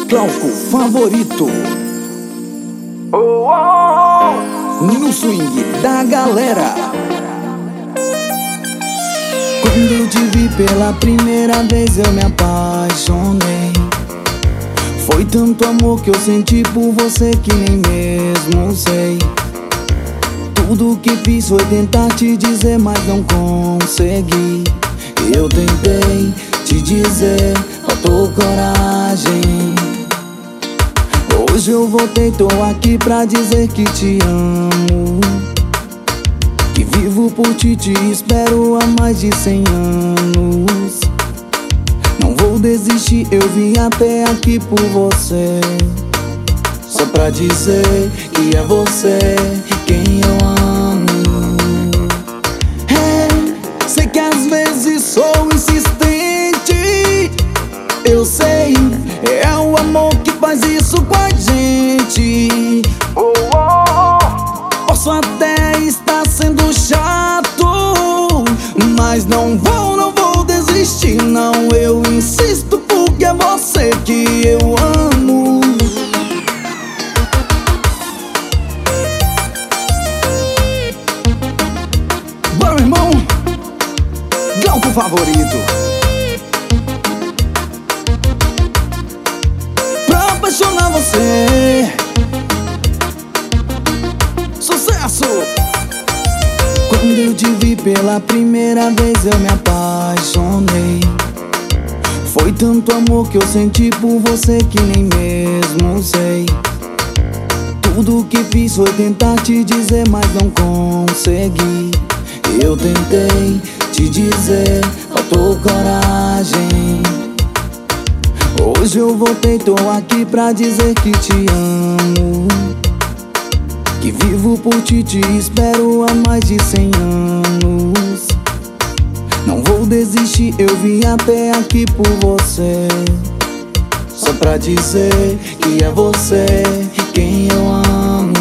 Glauco favorito. No swing da galera. Quando eu te vi pela primeira vez eu me apaixonei. Foi tanto amor que eu senti por você que nem mesmo sei. Tudo que fiz foi tentar te dizer, mas não consegui. Eu tentei te dizer, faltou coragem. Hoje eu voltei, tô aqui pra dizer que te amo, que vivo por ti, te espero há mais de 100 anos. Não vou desistir, eu vim até aqui por você, só pra dizer que é você quem eu amo. Sei que às vezes sou insistente, eu sei, é o amor que faz isso com a gente. Posso até estar sendo chato, mas não vou desistir não. Eu insisto porque é você que eu amo. Bora, meu irmão, Glauco favorito. Pra apaixonar você, sucesso! Quando eu te vi pela primeira vez eu me apaixonei. Foi tanto amor que eu senti por você que nem mesmo sei. Tudo que fiz foi tentar te dizer, mas não consegui. Eu tentei te dizer, faltou coragem. Hoje eu voltei, tô aqui pra dizer que te amo, que vivo por ti, te espero há mais de 100 anos. Não vou desistir, eu vim até aqui por você, só pra dizer que é você quem eu amo.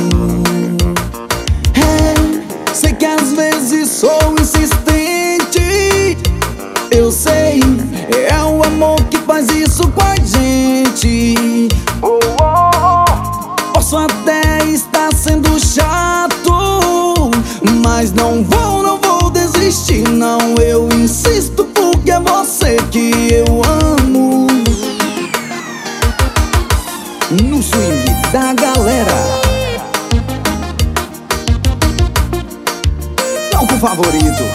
Sei que às vezes sou insistente, eu sei, é o amor que faz isso com a gente. Posso até estar sendo chato, mas não vou desistir não. Eu insisto porque é você que eu amo. No swing da galera, Glauco favorito.